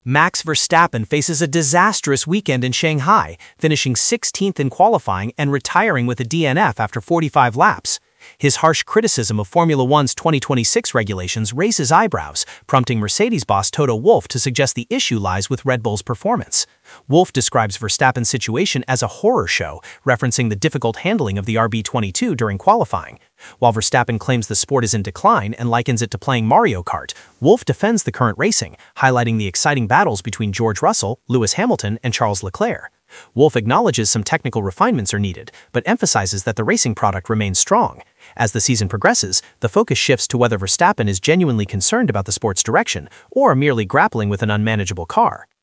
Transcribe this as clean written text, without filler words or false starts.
Max Verstappen faces a disastrous weekend in Shanghai, finishing 16th in qualifying and retiring with a DNF after 45 laps. His harsh criticism of Formula One's 2026 regulations raises eyebrows, prompting Mercedes boss Toto Wolff to suggest the issue lies with Red Bull's performance. Wolff describes Verstappen's situation as a horror show, referencing the difficult handling of the RB22 during qualifying. While Verstappen claims the sport is in decline and likens it to playing Mario Kart, Wolff defends the current racing, highlighting the exciting battles between George Russell, Lewis Hamilton, and Charles Leclerc. Wolff acknowledges some technical refinements are needed, but emphasizes that the racing product remains strong. As the season progresses, the focus shifts to whether Verstappen is genuinely concerned about the sport's direction or merely grappling with an unmanageable car.